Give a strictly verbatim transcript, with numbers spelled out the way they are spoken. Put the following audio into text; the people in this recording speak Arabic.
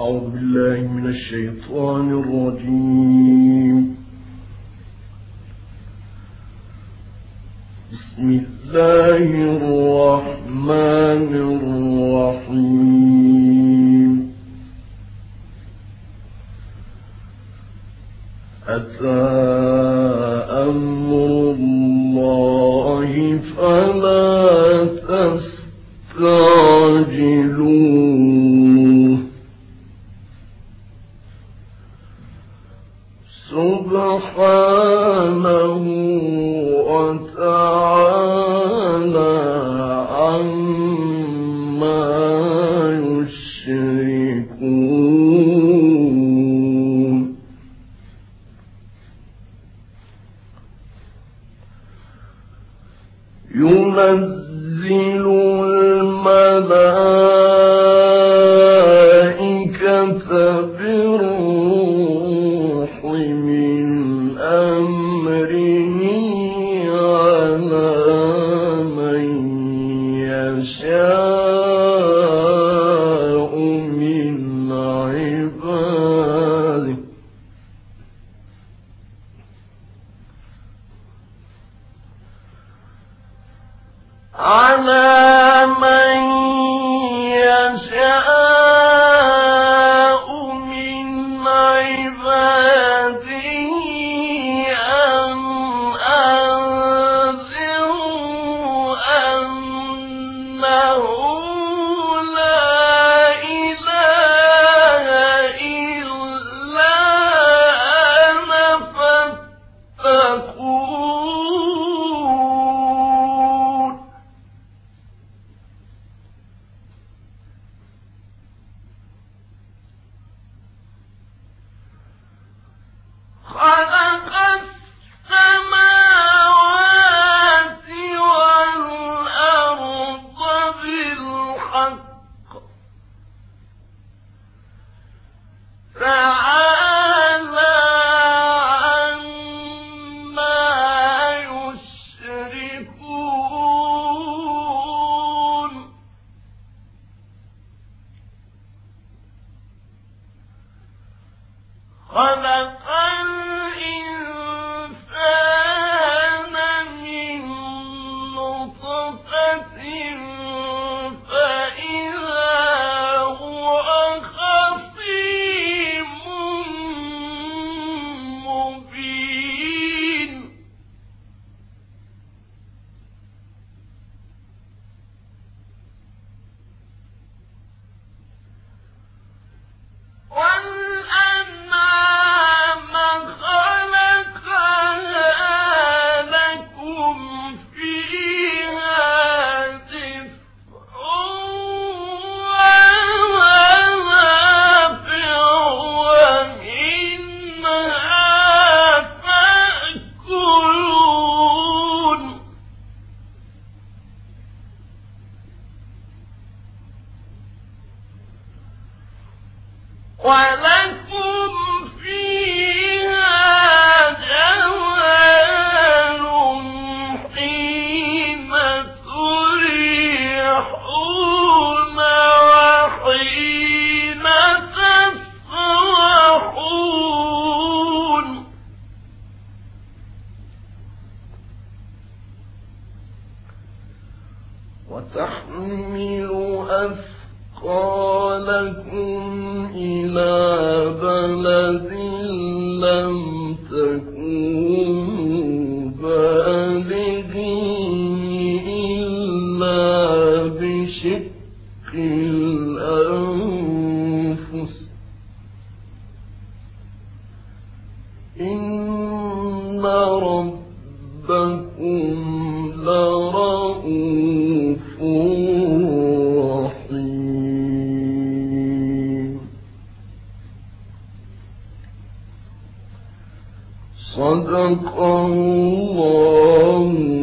أعوذ بالله من الشيطان الرجيم. بسم الله الرحمن الرحيم. أتى أمر الله فلا تستعجلوه سبحانه وتعالى عما يشركون. ينزل الملائكة بالروح من أمره على من يشاء من عباده على من يشاء من عباده أن أنذروا أنه لا إله إلا أنا فاتقون. خلق السماوات والأرض بالحق تعالى عما يشركون. خلق الإنسان من نطفة فإذا هو خصيم مبين. والأنعام خلقها لكم فيها دفء ومنافع ومنها تأكلون. ولكم فيها جمال حين تريحون وحين تسرحون. وتحمل أثقالكم إلى بلد لم تكونوا بالغيه إلا بشق الأنفس إن ربكم لرؤوف رحيم. صدق الله